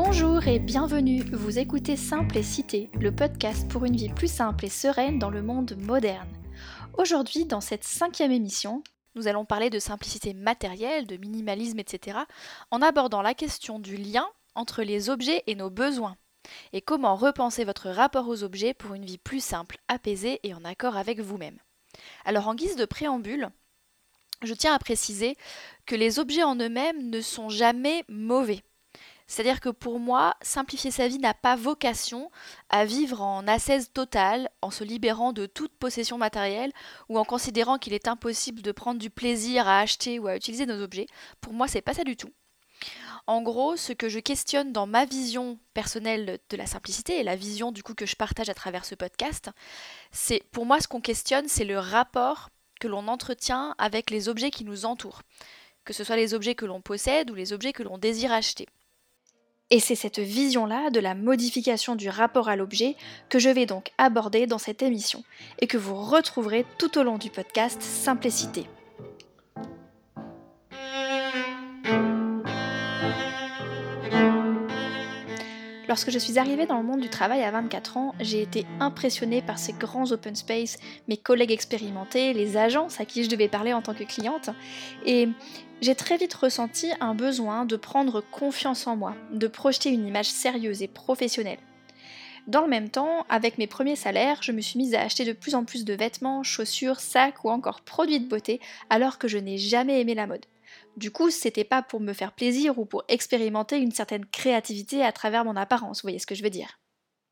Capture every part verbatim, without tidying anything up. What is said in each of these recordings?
Bonjour et bienvenue, vous écoutez Simple et Cité, le podcast pour une vie plus simple et sereine dans le monde moderne. Aujourd'hui, dans cette cinquième émission, nous allons parler de simplicité matérielle, de minimalisme, et cetera, en abordant la question du lien entre les objets et nos besoins, et comment repenser votre rapport aux objets pour une vie plus simple, apaisée et en accord avec vous-même. Alors en guise de préambule, je tiens à préciser que les objets en eux-mêmes ne sont jamais mauvais. C'est-à-dire que pour moi, simplifier sa vie n'a pas vocation à vivre en ascèse totale, en se libérant de toute possession matérielle ou en considérant qu'il est impossible de prendre du plaisir à acheter ou à utiliser nos objets. Pour moi, c'est pas ça du tout. En gros, ce que je questionne dans ma vision personnelle de la simplicité et la vision du coup que je partage à travers ce podcast, c'est pour moi ce qu'on questionne, c'est le rapport que l'on entretient avec les objets qui nous entourent, que ce soit les objets que l'on possède ou les objets que l'on désire acheter. Et c'est cette vision-là de la modification du rapport à l'objet que je vais donc aborder dans cette émission et que vous retrouverez tout au long du podcast Simplicité. Lorsque je suis arrivée dans le monde du travail à vingt-quatre ans, j'ai été impressionnée par ces grands open space, mes collègues expérimentés, les agences à qui je devais parler en tant que cliente, et j'ai très vite ressenti un besoin de prendre confiance en moi, de projeter une image sérieuse et professionnelle. Dans le même temps, avec mes premiers salaires, je me suis mise à acheter de plus en plus de vêtements, chaussures, sacs ou encore produits de beauté, alors que je n'ai jamais aimé la mode. Du coup, c'était pas pour me faire plaisir ou pour expérimenter une certaine créativité à travers mon apparence, vous voyez ce que je veux dire.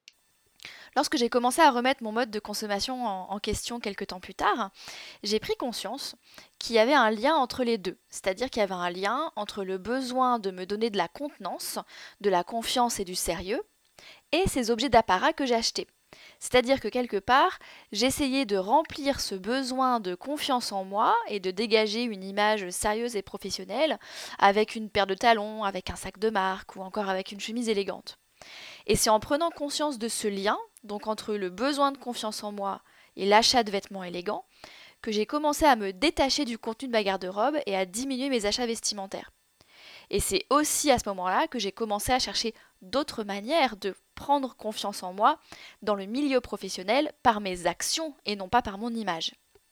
Lorsque j'ai commencé à remettre mon mode de consommation en, en question quelques temps plus tard, j'ai pris conscience qu'il y avait un lien entre les deux. C'est-à-dire qu'il y avait un lien entre le besoin de me donner de la contenance, de la confiance et du sérieux, et ces objets d'apparat que j'achetais. C'est-à-dire que quelque part, j'essayais de remplir ce besoin de confiance en moi et de dégager une image sérieuse et professionnelle avec une paire de talons, avec un sac de marque ou encore avec une chemise élégante. Et c'est en prenant conscience de ce lien, donc entre le besoin de confiance en moi et l'achat de vêtements élégants, que j'ai commencé à me détacher du contenu de ma garde-robe et à diminuer mes achats vestimentaires. Et c'est aussi à ce moment-là que j'ai commencé à chercher d'autres manières de prendre confiance en moi dans le milieu professionnel par mes actions et non pas par mon image.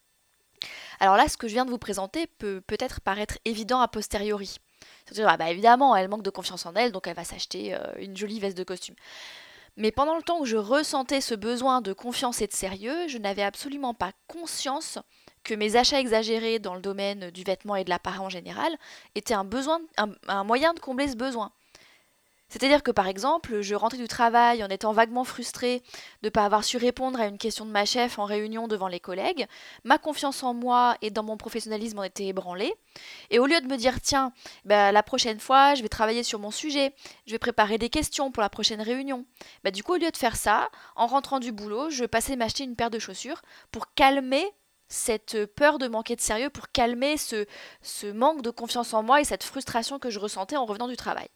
Alors là, ce que je viens de vous présenter peut peut-être paraître évident a posteriori. C'est-à-dire, ah bah évidemment, elle manque de confiance en elle, donc elle va s'acheter euh, une jolie veste de costume. Mais pendant le temps où je ressentais ce besoin de confiance et de sérieux, je n'avais absolument pas conscience que mes achats exagérés dans le domaine du vêtement et de l'appareil en général étaient un, besoin, un, un moyen de combler ce besoin. C'est-à-dire que par exemple, je rentrais du travail en étant vaguement frustrée de ne pas avoir su répondre à une question de ma chef en réunion devant les collègues, ma confiance en moi et dans mon professionnalisme en était ébranlée, et au lieu de me dire tiens, bah, la prochaine fois je vais travailler sur mon sujet, je vais préparer des questions pour la prochaine réunion, bah, du coup au lieu de faire ça, en rentrant du boulot, je passais m'acheter une paire de chaussures pour calmer cette peur de manquer de sérieux, pour calmer ce, ce manque de confiance en moi et cette frustration que je ressentais en revenant du travail.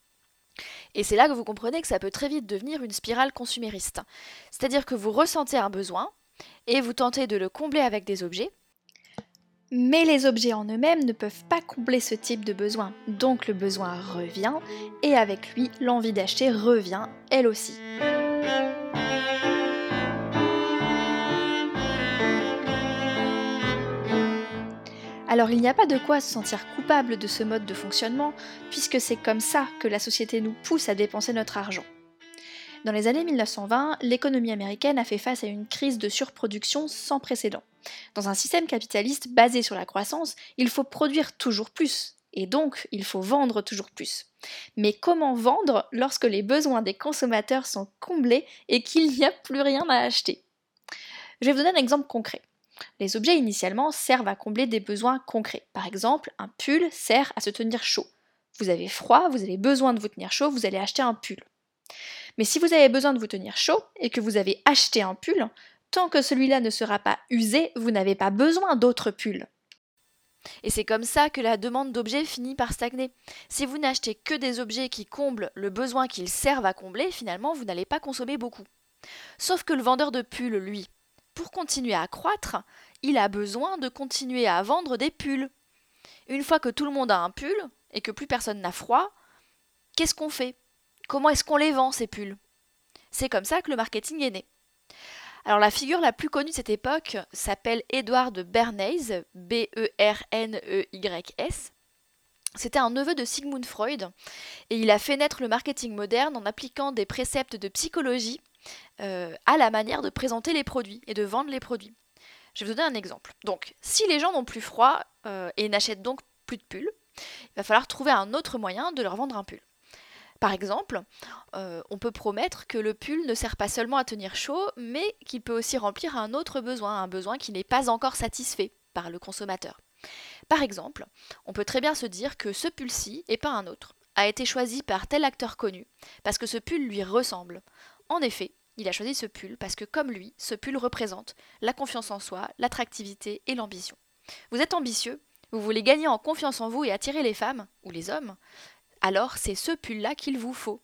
Et c'est là que vous comprenez que ça peut très vite devenir une spirale consumériste. C'est-à-dire que vous ressentez un besoin et vous tentez de le combler avec des objets. Mais les objets en eux-mêmes ne peuvent pas combler ce type de besoin. Donc le besoin revient et avec lui, l'envie d'acheter revient elle aussi. Alors il n'y a pas de quoi se sentir coupable de ce mode de fonctionnement, puisque c'est comme ça que la société nous pousse à dépenser notre argent. Dans les années mille neuf cent vingt, l'économie américaine a fait face à une crise de surproduction sans précédent. Dans un système capitaliste basé sur la croissance, il faut produire toujours plus, et donc il faut vendre toujours plus. Mais comment vendre lorsque les besoins des consommateurs sont comblés et qu'il n'y a plus rien à acheter ? Je vais vous donner un exemple concret. Les objets initialement servent à combler des besoins concrets. Par exemple, un pull sert à se tenir chaud. Vous avez froid, vous avez besoin de vous tenir chaud, vous allez acheter un pull. Mais si vous avez besoin de vous tenir chaud et que vous avez acheté un pull, tant que celui-là ne sera pas usé, vous n'avez pas besoin d'autres pulls. Et c'est comme ça que la demande d'objets finit par stagner. Si vous n'achetez que des objets qui comblent le besoin qu'ils servent à combler, finalement vous n'allez pas consommer beaucoup. Sauf que le vendeur de pulls, lui, pour continuer à croître, il a besoin de continuer à vendre des pulls. Une fois que tout le monde a un pull et que plus personne n'a froid, qu'est-ce qu'on fait ? Comment est-ce qu'on les vend, ces pulls? C'est comme ça que le marketing est né. Alors la figure la plus connue de cette époque s'appelle Edward Bernays, B E R N E Y S. C'était un neveu de Sigmund Freud et il a fait naître le marketing moderne en appliquant des préceptes de psychologie euh, à la manière de présenter les produits et de vendre les produits. Je vais vous donner un exemple. Donc, si les gens n'ont plus froid euh, et n'achètent donc plus de pulls, il va falloir trouver un autre moyen de leur vendre un pull. Par exemple, euh, on peut promettre que le pull ne sert pas seulement à tenir chaud, mais qu'il peut aussi remplir un autre besoin, un besoin qui n'est pas encore satisfait par le consommateur. Par exemple, on peut très bien se dire que ce pull-ci, et pas un autre, a été choisi par tel acteur connu, parce que ce pull lui ressemble. En effet, il a choisi ce pull parce que, comme lui, ce pull représente la confiance en soi, l'attractivité et l'ambition. Vous êtes ambitieux, vous voulez gagner en confiance en vous et attirer les femmes, ou les hommes, alors c'est ce pull-là qu'il vous faut.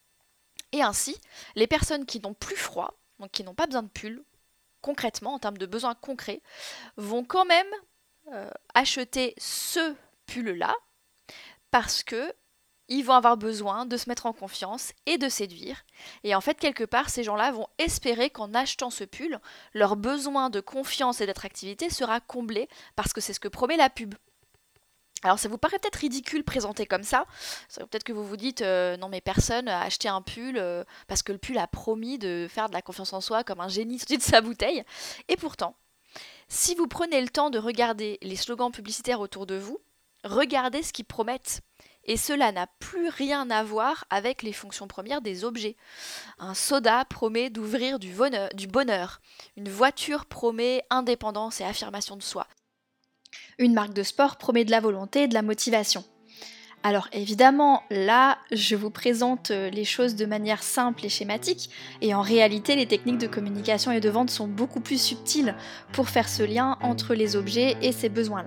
Et ainsi, les personnes qui n'ont plus froid, donc qui n'ont pas besoin de pull, concrètement, en termes de besoins concrets, vont quand même euh, acheter ce pull-là parce que ils vont avoir besoin de se mettre en confiance et de séduire. Et en fait, quelque part, ces gens-là vont espérer qu'en achetant ce pull, leur besoin de confiance et d'attractivité sera comblé parce que c'est ce que promet la pub. Alors ça vous paraît peut-être ridicule présenté comme ça, peut-être que vous vous dites euh, non mais personne a acheté un pull euh, parce que le pull a promis de faire de la confiance en soi comme un génie sorti de sa bouteille. Et pourtant, si vous prenez le temps de regarder les slogans publicitaires autour de vous, regardez ce qu'ils promettent. Et cela n'a plus rien à voir avec les fonctions premières des objets. Un soda promet d'ouvrir du bonheur, du bonheur. Une voiture promet indépendance et affirmation de soi. Une marque de sport promet de la volonté et de la motivation. Alors évidemment, là, je vous présente les choses de manière simple et schématique, et en réalité, les techniques de communication et de vente sont beaucoup plus subtiles pour faire ce lien entre les objets et ces besoins-là.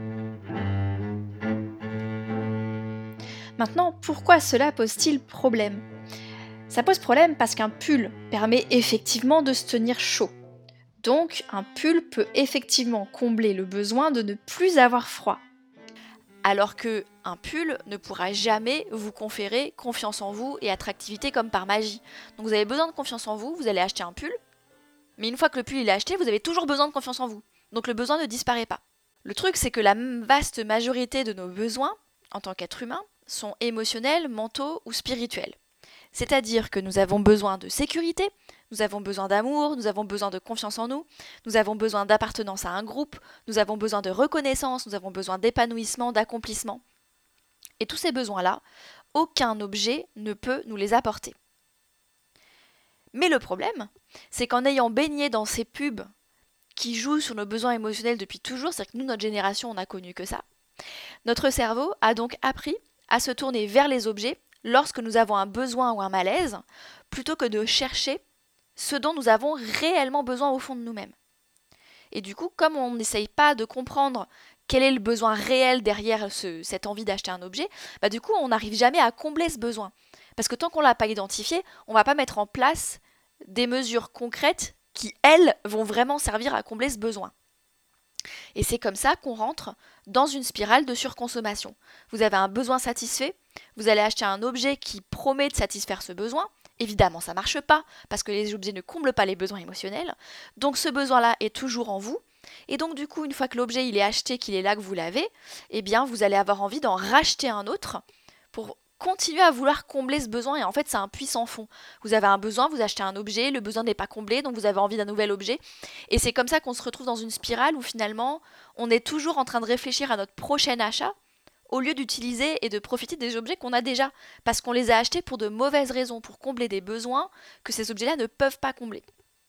Maintenant, pourquoi cela pose-t-il problème ? Ça pose problème parce qu'un pull permet effectivement de se tenir chaud. Donc, un pull peut effectivement combler le besoin de ne plus avoir froid. Alors que un pull ne pourra jamais vous conférer confiance en vous et attractivité comme par magie. Donc vous avez besoin de confiance en vous, vous allez acheter un pull, mais une fois que le pull il est acheté, vous avez toujours besoin de confiance en vous. Donc le besoin ne disparaît pas. Le truc, c'est que la vaste majorité de nos besoins, en tant qu'être humain, sont émotionnels, mentaux ou spirituels. C'est-à-dire que nous avons besoin de sécurité, nous avons besoin d'amour, nous avons besoin de confiance en nous, nous avons besoin d'appartenance à un groupe, nous avons besoin de reconnaissance, nous avons besoin d'épanouissement, d'accomplissement. Et tous ces besoins-là, aucun objet ne peut nous les apporter. Mais le problème, c'est qu'en ayant baigné dans ces pubs qui jouent sur nos besoins émotionnels depuis toujours, c'est-à-dire que nous, notre génération, on n'a connu que ça, notre cerveau a donc appris à se tourner vers les objets lorsque nous avons un besoin ou un malaise, plutôt que de chercher ce dont nous avons réellement besoin au fond de nous-mêmes. Et du coup, comme on n'essaye pas de comprendre quel est le besoin réel derrière ce, cette envie d'acheter un objet, bah du coup, on n'arrive jamais à combler ce besoin. Parce que tant qu'on ne l'a pas identifié, on ne va pas mettre en place des mesures concrètes qui, elles, vont vraiment servir à combler ce besoin. Et c'est comme ça qu'on rentre dans une spirale de surconsommation. Vous avez un besoin satisfait, vous allez acheter un objet qui promet de satisfaire ce besoin. Évidemment, ça ne marche pas, parce que les objets ne comblent pas les besoins émotionnels. Donc ce besoin-là est toujours en vous. Et donc du coup, une fois que l'objet il est acheté, qu'il est là, que vous l'avez, eh bien vous allez avoir envie d'en racheter un autre pour continuer à vouloir combler ce besoin. Et en fait, c'est un puits sans fond. Vous avez un besoin, vous achetez un objet, le besoin n'est pas comblé, donc vous avez envie d'un nouvel objet. Et c'est comme ça qu'on se retrouve dans une spirale où finalement, on est toujours en train de réfléchir à notre prochain achat, au lieu d'utiliser et de profiter des objets qu'on a déjà, parce qu'on les a achetés pour de mauvaises raisons, pour combler des besoins que ces objets-là ne peuvent pas combler.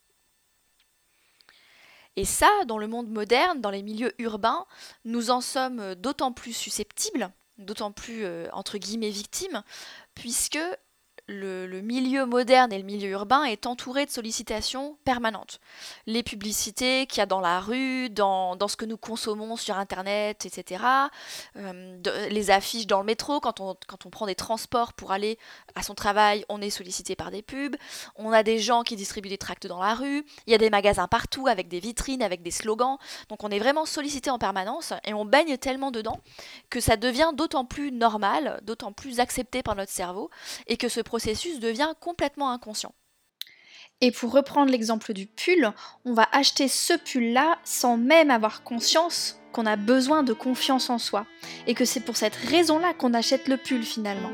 Et ça, dans le monde moderne, dans les milieux urbains, nous en sommes d'autant plus susceptibles, d'autant plus, euh, entre guillemets, victimes, puisque le, le milieu moderne et le milieu urbain est entouré de sollicitations permanentes. Les publicités qu'il y a dans la rue, dans, dans ce que nous consommons sur Internet, et cetera. Euh, de, les affiches dans le métro, quand on, quand on prend des transports pour aller à son travail, on est sollicité par des pubs. On a des gens qui distribuent des tracts dans la rue. Il y a des magasins partout avec des vitrines, avec des slogans. Donc on est vraiment sollicité en permanence et on baigne tellement dedans que ça devient d'autant plus normal, d'autant plus accepté par notre cerveau et que ce processus processus devient complètement inconscient. Et pour reprendre l'exemple du pull, on va acheter ce pull-là sans même avoir conscience qu'on a besoin de confiance en soi. Et que c'est pour cette raison-là qu'on achète le pull finalement.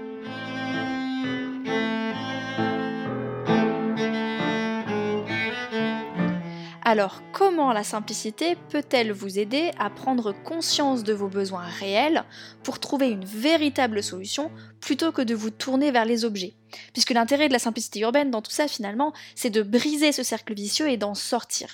Alors, comment la simplicité peut-elle vous aider à prendre conscience de vos besoins réels pour trouver une véritable solution plutôt que de vous tourner vers les objets ? Puisque l'intérêt de la simplicité urbaine dans tout ça finalement, c'est de briser ce cercle vicieux et d'en sortir.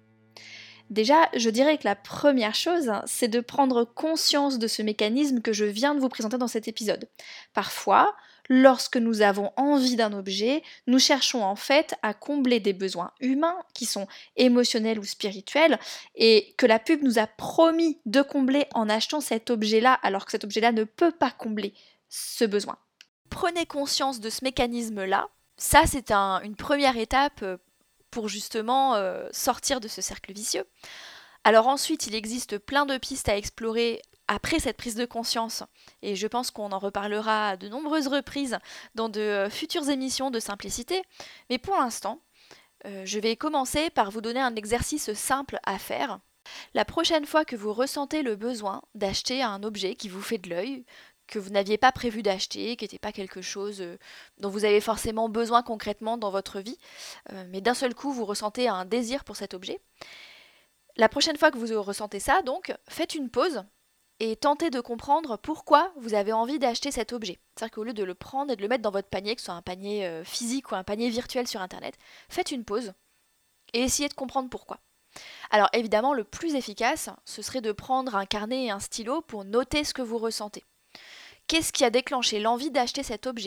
Déjà, je dirais que la première chose, c'est de prendre conscience de ce mécanisme que je viens de vous présenter dans cet épisode. Parfois, lorsque nous avons envie d'un objet, nous cherchons en fait à combler des besoins humains qui sont émotionnels ou spirituels et que la pub nous a promis de combler en achetant cet objet-là alors que cet objet-là ne peut pas combler ce besoin. Prenez conscience de ce mécanisme-là. Ça, c'est un, une première étape pour justement euh, sortir de ce cercle vicieux. Alors ensuite, il existe plein de pistes à explorer après cette prise de conscience, et je pense qu'on en reparlera à de nombreuses reprises dans de futures émissions de simplicité, mais pour l'instant, euh, je vais commencer par vous donner un exercice simple à faire. La prochaine fois que vous ressentez le besoin d'acheter un objet qui vous fait de l'œil, que vous n'aviez pas prévu d'acheter, qui n'était pas quelque chose dont vous avez forcément besoin concrètement dans votre vie, euh, mais d'un seul coup vous ressentez un désir pour cet objet, la prochaine fois que vous ressentez ça, donc, faites une pause et tentez de comprendre pourquoi vous avez envie d'acheter cet objet. C'est-à-dire qu'au lieu de le prendre et de le mettre dans votre panier, que ce soit un panier euh, physique ou un panier virtuel sur Internet, faites une pause et essayez de comprendre pourquoi. Alors évidemment, le plus efficace, ce serait de prendre un carnet et un stylo pour noter ce que vous ressentez. Qu'est-ce qui a déclenché l'envie d'acheter cet objet ?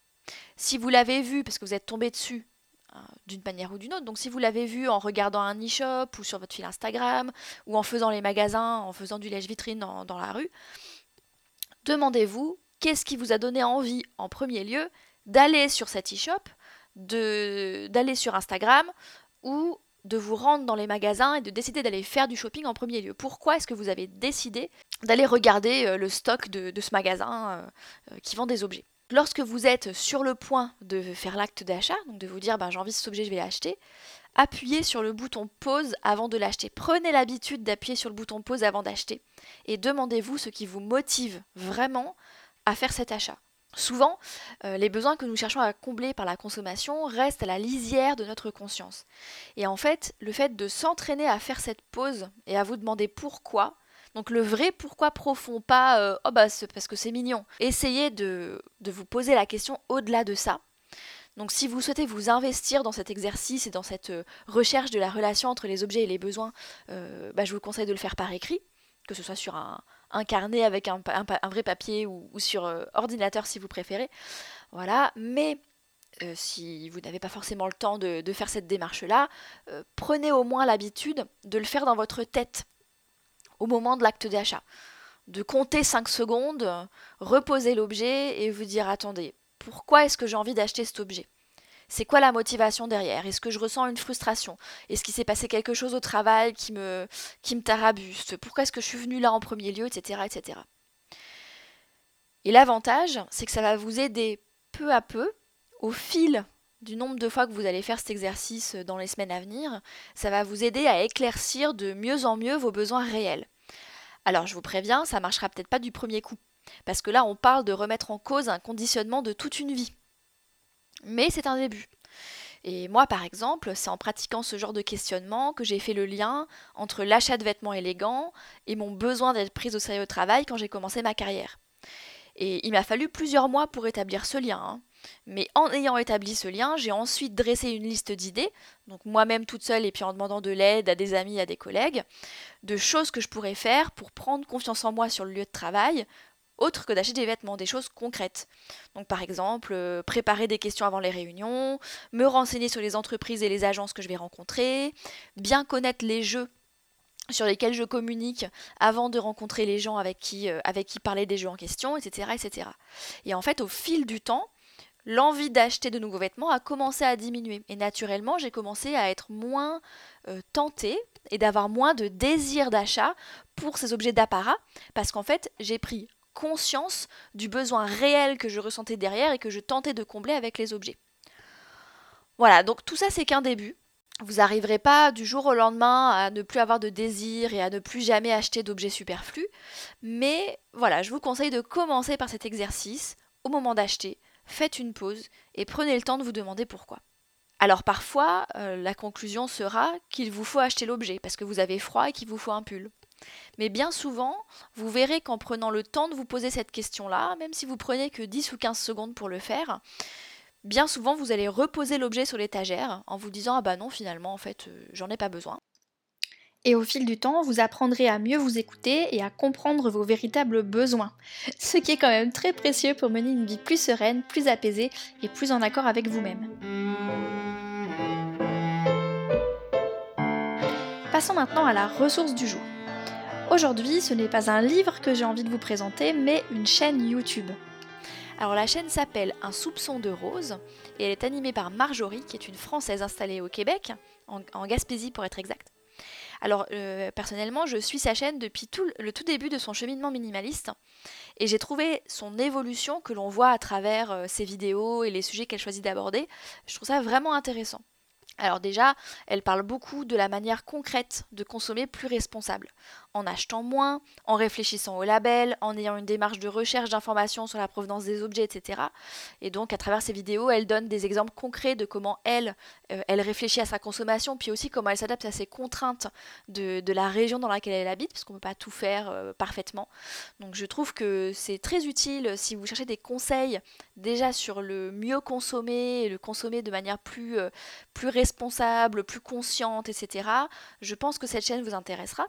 Si vous l'avez vu parce que vous êtes tombé dessus, d'une manière ou d'une autre. Donc si vous l'avez vu en regardant un e-shop ou sur votre fil Instagram ou en faisant les magasins, en faisant du lèche-vitrine dans, dans la rue, demandez-vous qu'est-ce qui vous a donné envie en premier lieu d'aller sur cet e-shop, de, d'aller sur Instagram ou de vous rendre dans les magasins et de décider d'aller faire du shopping en premier lieu. Pourquoi est-ce que vous avez décidé d'aller regarder le stock de, de ce magasin euh, qui vend des objets ? Lorsque vous êtes sur le point de faire l'acte d'achat, donc de vous dire ben, j'ai envie de cet objet, je vais l'acheter, appuyez sur le bouton pause avant de l'acheter. Prenez l'habitude d'appuyer sur le bouton pause avant d'acheter et demandez-vous ce qui vous motive vraiment à faire cet achat. Souvent, euh, les besoins que nous cherchons à combler par la consommation restent à la lisière de notre conscience. Et en fait, le fait de s'entraîner à faire cette pause et à vous demander pourquoi, donc le vrai pourquoi profond, pas euh, oh bah c'est parce que c'est mignon. Essayez de, de vous poser la question au-delà de ça. Donc si vous souhaitez vous investir dans cet exercice et dans cette euh, recherche de la relation entre les objets et les besoins, euh, bah, je vous conseille de le faire par écrit, que ce soit sur un, un carnet avec un, un, un vrai papier ou, ou sur euh, ordinateur si vous préférez. Voilà, mais euh, si vous n'avez pas forcément le temps de, de faire cette démarche-là, euh, prenez au moins l'habitude de le faire dans votre tête au moment de l'acte d'achat, de compter cinq secondes, reposer l'objet et vous dire attendez, pourquoi est-ce que j'ai envie d'acheter cet objet ? C'est quoi la motivation derrière ? Est-ce que je ressens une frustration ? Est-ce qu'il s'est passé quelque chose au travail qui me, qui me tarabuste ? Pourquoi est-ce que je suis venue là en premier lieu, et cetera, et cetera. Et l'avantage, c'est que ça va vous aider peu à peu, au fil du nombre de fois que vous allez faire cet exercice dans les semaines à venir, ça va vous aider à éclaircir de mieux en mieux vos besoins réels. Alors je vous préviens, ça ne marchera peut-être pas du premier coup, parce que là on parle de remettre en cause un conditionnement de toute une vie. Mais c'est un début. Et moi par exemple, c'est en pratiquant ce genre de questionnement que j'ai fait le lien entre l'achat de vêtements élégants et mon besoin d'être prise au sérieux au travail quand j'ai commencé ma carrière. Et il m'a fallu plusieurs mois pour établir ce lien, hein. Mais en ayant établi ce lien, j'ai ensuite dressé une liste d'idées, donc moi-même toute seule et puis en demandant de l'aide à des amis, à des collègues, de choses que je pourrais faire pour prendre confiance en moi sur le lieu de travail, autre que d'acheter des vêtements, des choses concrètes. Donc par exemple, euh, préparer des questions avant les réunions, me renseigner sur les entreprises et les agences que je vais rencontrer, bien connaître les jeux sur lesquels je communique avant de rencontrer les gens avec qui, euh, avec qui parler des jeux en question, et cetera, et cetera. Et en fait, au fil du temps, l'envie d'acheter de nouveaux vêtements a commencé à diminuer. Et naturellement, j'ai commencé à être moins euh, tentée et d'avoir moins de désir d'achat pour ces objets d'apparat, parce qu'en fait, j'ai pris conscience du besoin réel que je ressentais derrière et que je tentais de combler avec les objets. Voilà, donc tout ça c'est qu'un début. Vous n'arriverez pas du jour au lendemain à ne plus avoir de désir et à ne plus jamais acheter d'objets superflus, mais voilà, je vous conseille de commencer par cet exercice. Au moment d'acheter, faites une pause et prenez le temps de vous demander pourquoi. Alors parfois, euh, la conclusion sera qu'il vous faut acheter l'objet parce que vous avez froid et qu'il vous faut un pull. Mais bien souvent, vous verrez qu'en prenant le temps de vous poser cette question-là, même si vous prenez que dix ou quinze secondes pour le faire, bien souvent vous allez reposer l'objet sur l'étagère en vous disant « Ah bah non, finalement, en fait, euh, j'en ai pas besoin ». Et au fil du temps, vous apprendrez à mieux vous écouter et à comprendre vos véritables besoins. Ce qui est quand même très précieux pour mener une vie plus sereine, plus apaisée et plus en accord avec vous-même. Passons maintenant à la ressource du jour. Aujourd'hui, ce n'est pas un livre que j'ai envie de vous présenter, mais une chaîne YouTube. Alors la chaîne s'appelle Un soupçon de rose et elle est animée par Marjorie, qui est une Française installée au Québec, en, en Gaspésie pour être exact. Alors euh, personnellement, je suis sa chaîne depuis tout le, le tout début de son cheminement minimaliste et j'ai trouvé son évolution que l'on voit à travers euh, ses vidéos et les sujets qu'elle choisit d'aborder. Je trouve ça vraiment intéressant. Alors déjà, elle parle beaucoup de la manière concrète de consommer plus responsable, en achetant moins, en réfléchissant au label, en ayant une démarche de recherche d'informations sur la provenance des objets, et cetera. Et donc à travers ces vidéos, elle donne des exemples concrets de comment elle, euh, elle réfléchit à sa consommation, puis aussi comment elle s'adapte à ses contraintes de, de la région dans laquelle elle habite, parce qu'on ne peut pas tout faire euh, parfaitement. Donc je trouve que c'est très utile si vous cherchez des conseils déjà sur le mieux consommer, et le consommer de manière plus, euh, plus responsable, responsable, plus consciente, et cetera. Je pense que cette chaîne vous intéressera.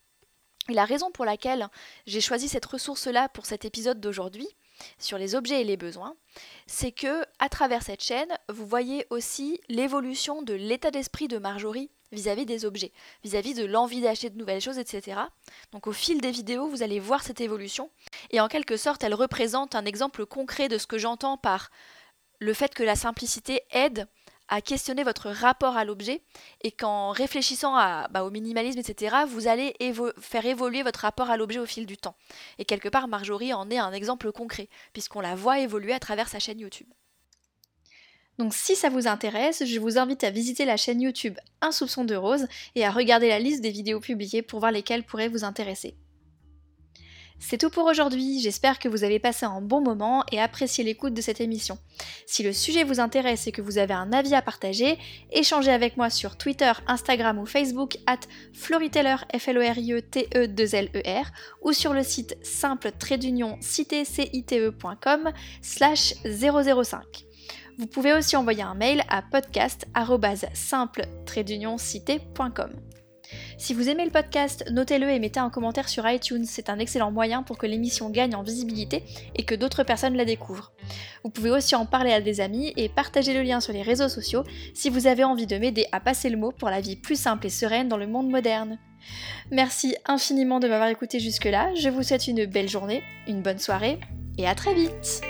Et la raison pour laquelle j'ai choisi cette ressource-là pour cet épisode d'aujourd'hui, sur les objets et les besoins, c'est que, à travers cette chaîne, vous voyez aussi l'évolution de l'état d'esprit de Marjorie vis-à-vis des objets, vis-à-vis de l'envie d'acheter de nouvelles choses, et cetera. Donc au fil des vidéos, vous allez voir cette évolution. Et en quelque sorte, elle représente un exemple concret de ce que j'entends par le fait que la simplicité aide à questionner votre rapport à l'objet et qu'en réfléchissant à, bah, au minimalisme, et cetera, vous allez évo- faire évoluer votre rapport à l'objet au fil du temps. Et quelque part, Marjorie en est un exemple concret, puisqu'on la voit évoluer à travers sa chaîne YouTube. Donc si ça vous intéresse, je vous invite à visiter la chaîne YouTube Un soupçon de rose et à regarder la liste des vidéos publiées pour voir lesquelles pourraient vous intéresser. C'est tout pour aujourd'hui, j'espère que vous avez passé un bon moment et apprécié l'écoute de cette émission. Si le sujet vous intéresse et que vous avez un avis à partager, échangez avec moi sur Twitter, Instagram ou Facebook at floriteller, F L O R I E T E deux L E R ou sur le site simple trait d'union cité point com slash zéro zéro cinq. Vous pouvez aussi envoyer un mail à podcast arobase simple trait d'union cité point com. Si vous aimez le podcast, notez-le et mettez un commentaire sur iTunes, c'est un excellent moyen pour que l'émission gagne en visibilité et que d'autres personnes la découvrent. Vous pouvez aussi en parler à des amis et partager le lien sur les réseaux sociaux si vous avez envie de m'aider à passer le mot pour la vie plus simple et sereine dans le monde moderne. Merci infiniment de m'avoir écouté jusque-là, je vous souhaite une belle journée, une bonne soirée et à très vite!